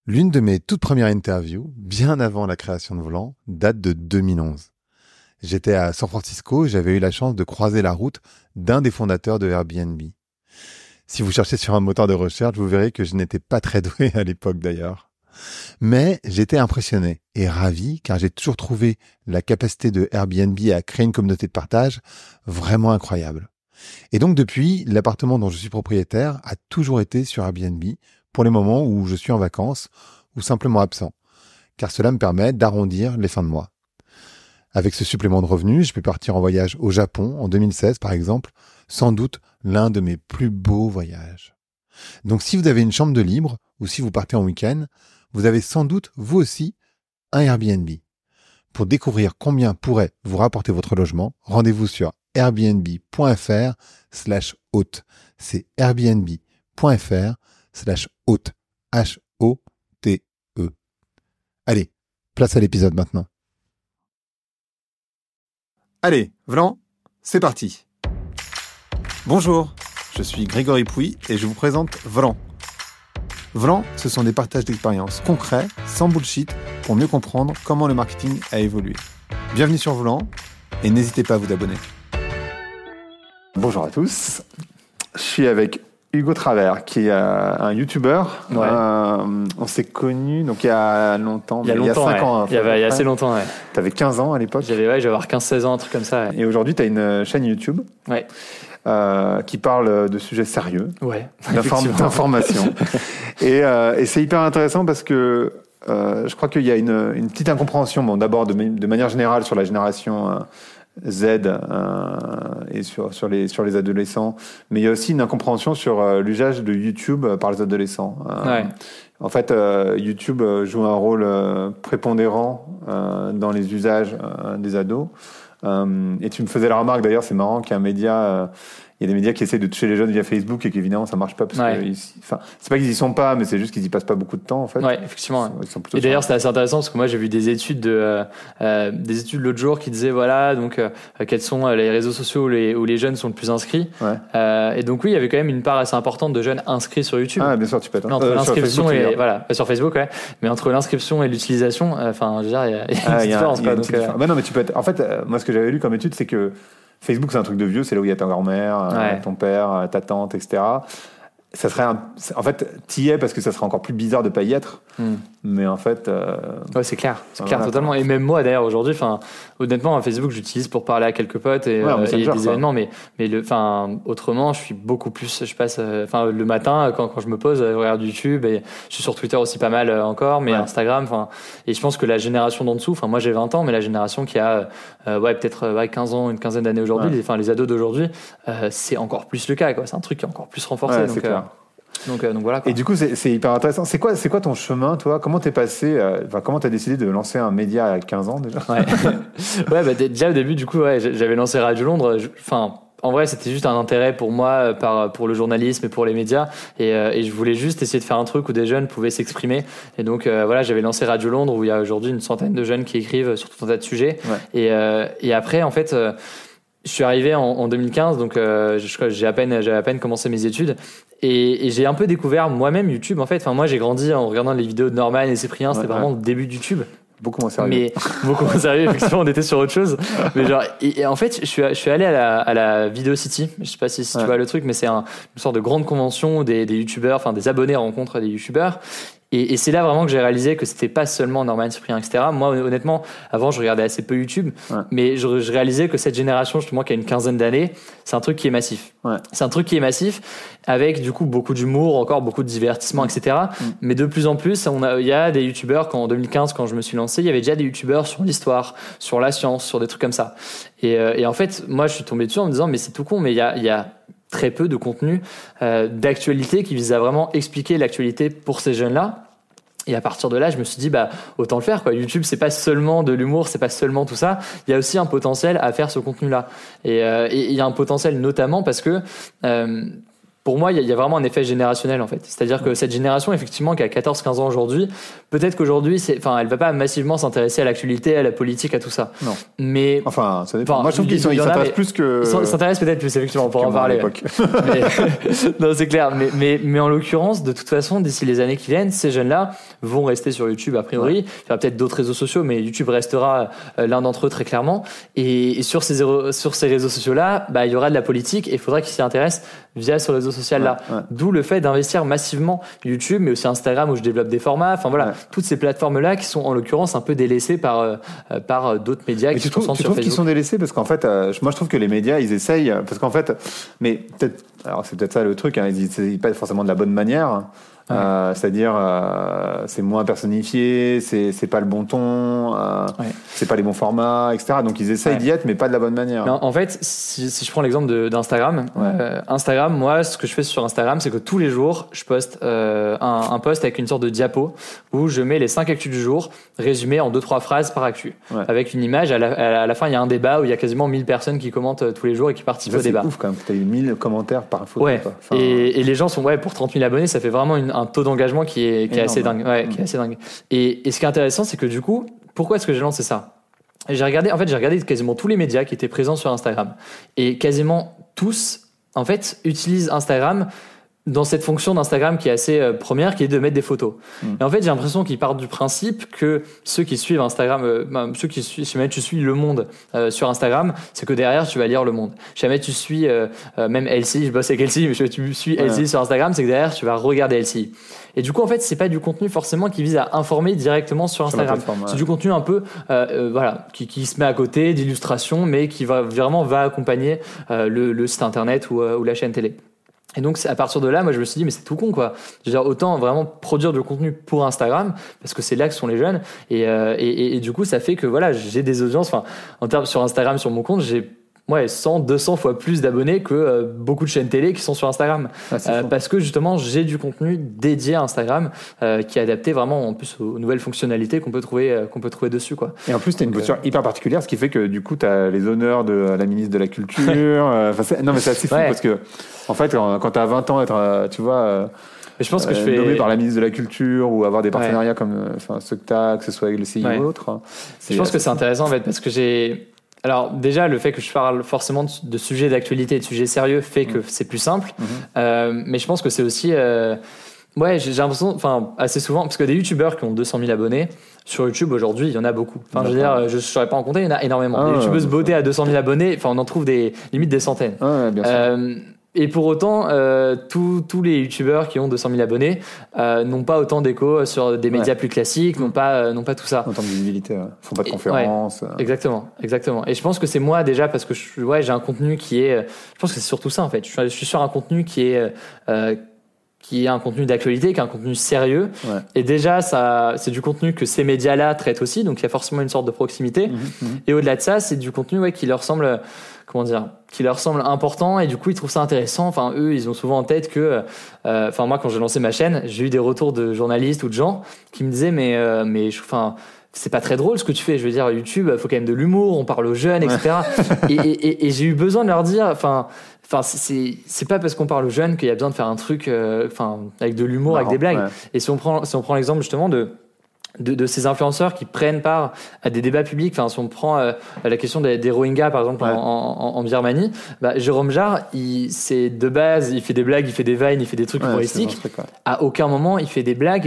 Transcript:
L'une de mes toutes premières interviews, bien avant la création de Volant, date de 2011. J'étais à San Francisco et j'avais eu la chance de croiser la route d'un des fondateurs de Airbnb. Si vous cherchez sur un moteur de recherche, vous verrez que je n'étais pas très doué à l'époque d'ailleurs. Mais j'étais impressionné et ravi car j'ai toujours trouvé la capacité de Airbnb à créer une communauté de partage vraiment incroyable. Et donc depuis, l'appartement dont je suis propriétaire a toujours été sur Airbnb pour les moments où je suis en vacances ou simplement absent, car cela me permet d'arrondir les fins de mois. Avec ce supplément de revenus, je peux partir en voyage au Japon en 2016 par exemple, sans doute l'un de mes plus beaux voyages. Donc si vous avez une chambre de libre ou si vous partez en week-end, vous avez sans doute vous aussi un Airbnb. Pour découvrir combien pourrait vous rapporter votre logement, rendez-vous sur airbnb.fr/hôte. C'est airbnb.fr/hôte. H-O-T-E. Allez, place à l'épisode maintenant. Allez, Vlan, c'est parti. Bonjour, je suis Grégory Pouy et je vous présente Vlan. Vlan, ce sont des partages d'expériences concrets, sans bullshit, pour mieux comprendre comment le marketing a évolué. Bienvenue sur Vlan et n'hésitez pas à vous abonner. Bonjour à tous, je suis avec Hugo Travers, qui est un YouTuber. Ouais. On s'est connus donc il y a longtemps. Il y a 5 ans. Il y a assez longtemps, ouais. T'avais 15 ans à l'époque. J'avais avoir 15-16 ans, un truc comme ça. Ouais. Et aujourd'hui, t'as une chaîne YouTube. Ouais. Qui parle de sujets sérieux. Ouais. D'information. et c'est hyper intéressant parce que je crois qu'il y a une petite incompréhension. Bon, d'abord de manière générale sur la génération Z et sur les adolescents, mais il y a aussi une incompréhension sur l'usage de YouTube par les adolescents. Ouais. En fait, YouTube joue un rôle prépondérant dans les usages des ados. Et tu me faisais la remarque d'ailleurs, c'est marrant qu'il y a un média, il y a des médias qui essaient de toucher les jeunes via Facebook et qu'évidemment ça marche pas parce que, c'est pas qu'ils y sont pas, mais c'est juste qu'ils y passent pas beaucoup de temps en fait. Ouais, effectivement. Ils sont plutôt et d'ailleurs, c'était assez intéressant parce que moi j'ai vu des études l'autre jour qui disaient voilà donc quels sont les réseaux sociaux où les jeunes sont le plus inscrits. Ouais. Et donc oui, il y avait quand même une part assez importante de jeunes inscrits sur YouTube. Ah bien sûr, tu peux être entre l'inscription sur Facebook, et voilà sur Facebook, ouais. Mais entre l'inscription et l'utilisation, enfin, je veux dire, il y a une différence. Bah non, mais tu peux être. En fait, moi ce que j'avais lu comme étude, c'est que Facebook, c'est un truc de vieux, c'est là où il y a ta grand-mère, ton père, ta tante, etc. Ça serait en fait, t'y es parce que ça serait encore plus bizarre de pas y être. Mais en fait, ouais, c'est clair totalement. Et même moi d'ailleurs aujourd'hui, enfin, honnêtement, Facebook, j'utilise pour parler à quelques potes et des événements, mais autrement, je suis beaucoup plus. Je passe, le matin quand je me pose, je regarde YouTube et je suis sur Twitter aussi pas mal encore, mais Instagram, et je pense que la génération d'en dessous, moi j'ai 20 ans, mais la génération qui a peut-être 15 ans, une quinzaine d'années aujourd'hui, les ados d'aujourd'hui, c'est encore plus le cas, quoi. C'est un truc qui est encore plus renforcé. Ouais, c'est clair. Donc voilà, quoi. Et du coup, c'est hyper intéressant. C'est quoi ton chemin, toi? Comment t'es passé? Comment t'as décidé de lancer un média à 15 ans déjà? Ouais. Déjà au début, du coup, j'avais lancé Radio Londres. En vrai, c'était juste un intérêt pour moi, pour le journalisme et pour les médias, et je voulais juste essayer de faire un truc où des jeunes pouvaient s'exprimer. Et donc j'avais lancé Radio Londres où il y a aujourd'hui une centaine de jeunes qui écrivent sur tout un tas de sujets. Ouais. Et après, en fait. Je suis arrivé en 2015, donc j'avais à peine commencé mes études, et j'ai un peu découvert moi-même YouTube. En fait, moi j'ai grandi en regardant les vidéos de Norman et Cyprien. C'était vraiment le début de YouTube. Beaucoup moins sérieux. Mais beaucoup moins sérieux, effectivement, on était sur autre chose. Mais et en fait, je suis allé à la Video City. Je sais pas si tu vois le truc, mais c'est une sorte de grande convention où des youtubeurs, des abonnés rencontrent des youtubeurs. Et c'est là vraiment que j'ai réalisé que c'était pas seulement Norman, Cyprien, etc. Moi, honnêtement, avant, je regardais assez peu YouTube, mais je réalisais que cette génération, justement, qui a une quinzaine d'années, c'est un truc qui est massif. Ouais. C'est un truc qui est massif, avec du coup beaucoup d'humour, encore beaucoup de divertissement, etc. Mais de plus en plus, il y a des youtubeurs, en 2015, quand je me suis lancé, il y avait déjà des youtubeurs sur l'histoire, sur la science, sur des trucs comme ça. Et en fait, moi, je suis tombé dessus en me disant, mais c'est tout con, mais il y a très peu de contenu d'actualité qui vise à vraiment expliquer l'actualité pour ces jeunes-là. Et à partir de là, je me suis dit, autant le faire, quoi. YouTube, c'est pas seulement de l'humour, c'est pas seulement tout ça. Il y a aussi un potentiel à faire ce contenu-là. Et il y a un potentiel notamment parce que pour moi, il y a vraiment un effet générationnel en fait. C'est-à-dire que cette génération, effectivement, qui a 14-15 ans aujourd'hui, peut-être qu'aujourd'hui, elle va pas massivement s'intéresser à l'actualité, à la politique, à tout ça. Non. Mais enfin, ça dépend. Moi, je trouve qu'ils s'intéressent plus que. Ils s'intéressent peut-être plus, effectivement, pour en parler. Non, c'est clair. Mais en l'occurrence, de toute façon, d'ici les années qui viennent, ces jeunes-là vont rester sur YouTube a priori. Il y aura peut-être d'autres réseaux sociaux, mais YouTube restera l'un d'entre eux très clairement. Et sur ces réseaux sociaux-là, il y aura de la politique et il faudra qu'ils s'y intéressent via ce réseau social là. D'où le fait d'investir massivement YouTube, mais aussi Instagram où je développe des formats. Enfin voilà, toutes ces plateformes là qui sont en l'occurrence un peu délaissées par d'autres médias qui se concentrent sur Facebook. Tu trouves qu'ils sont délaissés parce qu'en fait, moi je trouve que les médias ils essayent parce qu'en fait, mais peut-être, alors c'est peut-être ça le truc, ils essayent pas forcément de la bonne manière. C'est-à-dire c'est moins personnifié, c'est pas le bon ton, c'est pas les bons formats, etc. Donc ils essayent d'y être, mais pas de la bonne manière. Mais en fait, si je prends l'exemple d'Instagram, Instagram, moi, ce que je fais sur Instagram, c'est que tous les jours, je poste un post avec une sorte de diapo où je mets les 5 actus du jour, résumés en 2-3 phrases par actu, avec une image. À la fin, il y a un débat où il y a quasiment 1000 personnes qui commentent tous les jours et qui participent au débat. C'est ouf quand même. T'as eu 1000 commentaires par photo. Et les gens sont pour 30 000 abonnés, ça fait vraiment un taux d'engagement qui est assez dingue. Qui est assez dingue. Et ce qui est intéressant, c'est que du coup, pourquoi est-ce que j'ai lancé ça ? J'ai regardé quasiment tous les médias qui étaient présents sur Instagram. Et quasiment tous, en fait, utilisent Instagram dans cette fonction d'Instagram qui est assez première, qui est de mettre des photos. Et en fait, j'ai l'impression qu'ils partent du principe que ceux qui suivent Instagram, ceux qui suivent, si jamais tu suis Le Monde sur Instagram, c'est que derrière tu vas lire Le Monde. Si jamais tu suis même LCI, je bosse avec LCI, mais si tu suis LCI sur Instagram, c'est que derrière tu vas regarder LCI. Et du coup, en fait, c'est pas du contenu forcément qui vise à informer directement sur Instagram. C'est du contenu un peu, qui se met à côté d'illustrations, mais qui va accompagner le site internet ou la chaîne télé. Et donc, à partir de là, moi, je me suis dit, mais c'est tout con, quoi. Je veux dire, autant vraiment produire du contenu pour Instagram, parce que c'est là que sont les jeunes. Et du coup, ça fait que, voilà, j'ai des audiences, en termes sur Instagram, sur mon compte, j'ai 100, 200 fois plus d'abonnés que beaucoup de chaînes télé qui sont sur Instagram. Parce que justement, j'ai du contenu dédié à Instagram qui est adapté vraiment en plus aux nouvelles fonctionnalités qu'on peut trouver dessus, quoi. Et en plus, tu as une posture hyper particulière, ce qui fait que du coup, tu as les honneurs de la ministre de la Culture. Non, mais c'est assez fou parce que, en fait, quand tu as 20 ans, être, tu vois. Mais je pense que je fais nommé par la ministre de la Culture ou avoir des partenariats comme ceux que tu as, que ce soit avec le CI ou autre. Je pense que c'est intéressant en fait parce que alors déjà le fait que je parle forcément de sujets d'actualité et de sujets sérieux fait que c'est plus simple, mais je pense que c'est aussi j'ai l'impression, assez souvent, parce que des youtubeurs qui ont 200 000 abonnés sur YouTube aujourd'hui, il y en a beaucoup. Je veux dire, je ne saurais pas en compter, il y en a énormément. Des youtubeuses beauté à 200 000 abonnés, on en trouve limite des centaines. Bien sûr. Et pour autant, tous les youtubeurs qui ont 200 000 abonnés n'ont pas autant d'écho sur des médias plus classiques, n'ont pas tout ça. Autant de visibilité, font pas de conférences. Exactement. Et je pense que c'est moi déjà parce que j'ai un contenu qui est. Je pense que c'est surtout ça en fait. Je suis sur un contenu qui est un contenu d'actualité, qui est un contenu sérieux. Et déjà, c'est du contenu que ces médias-là traitent aussi, donc il y a forcément une sorte de proximité. Et au-delà de ça, c'est du contenu qui leur semble. Qui leur semble important et du coup ils trouvent ça intéressant. Eux ils ont souvent en tête que moi quand j'ai lancé ma chaîne, j'ai eu des retours de journalistes ou de gens qui me disaient mais c'est pas très drôle ce que tu fais. Je veux dire, YouTube, faut quand même de l'humour, on parle aux jeunes, etc. et j'ai eu besoin de leur dire, c'est pas parce qu'on parle aux jeunes qu'il y a besoin de faire un truc, avec de l'humour, avec des blagues. Et si on prend l'exemple justement de ces influenceurs qui prennent part à des débats publics, si on prend la question des Rohingyas par exemple en Birmanie, Jérôme Jarre, c'est de base, il fait des blagues, il fait des vines, il fait des trucs humoristiques. À aucun moment il fait des blagues